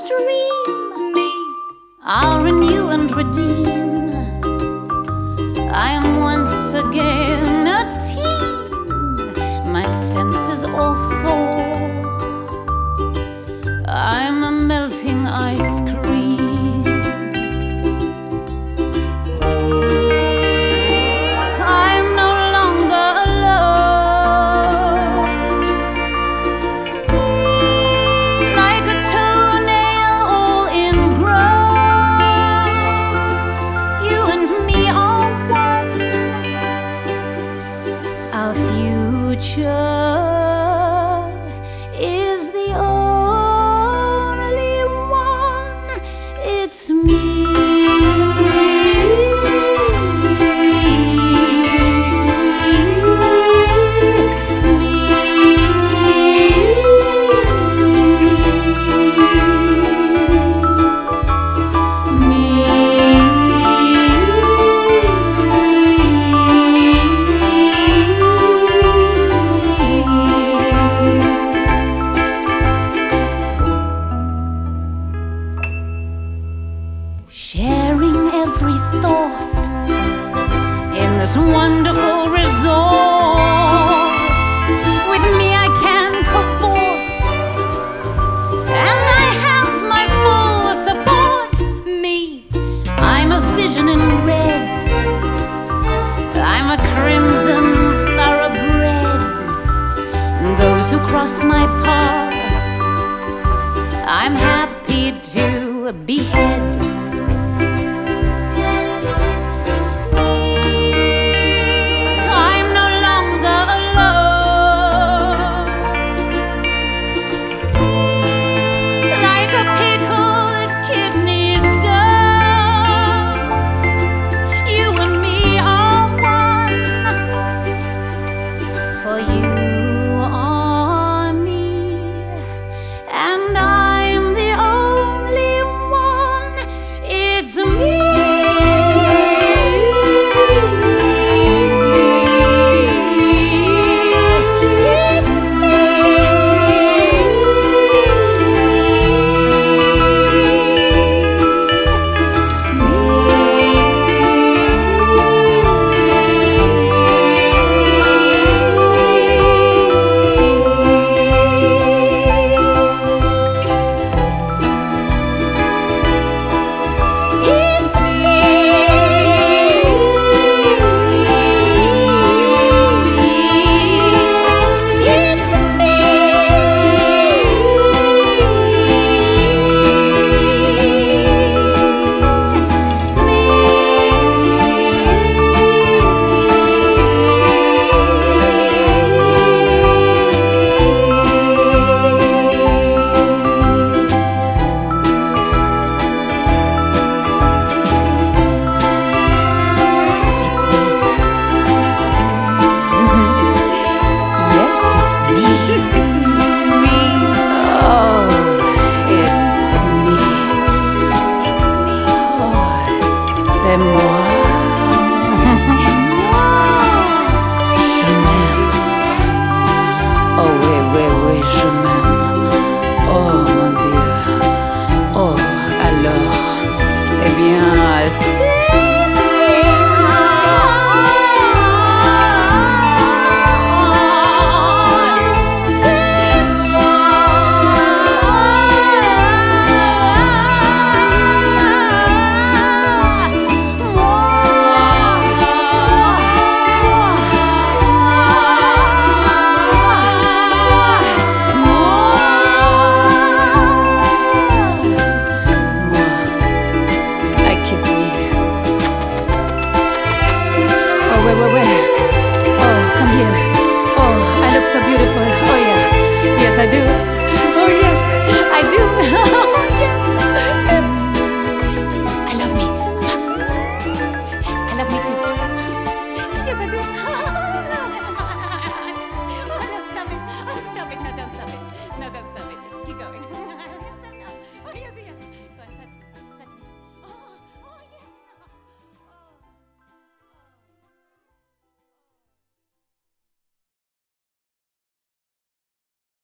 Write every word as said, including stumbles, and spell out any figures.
dream. Me, I'll renew and redeem. I am once again a teen. My senses all thaw. I'm a melting ice cream. I'm no longer alone. Like a toenail all ingrown, you and me are one. Our future is the only one. It's me. Sharing every thought in this wonderful resort. With me I can cavort, and I have my full support. Me, I'm a vision in red. I'm a crimson thoroughbred. Those who cross my path, I'm happy to behead.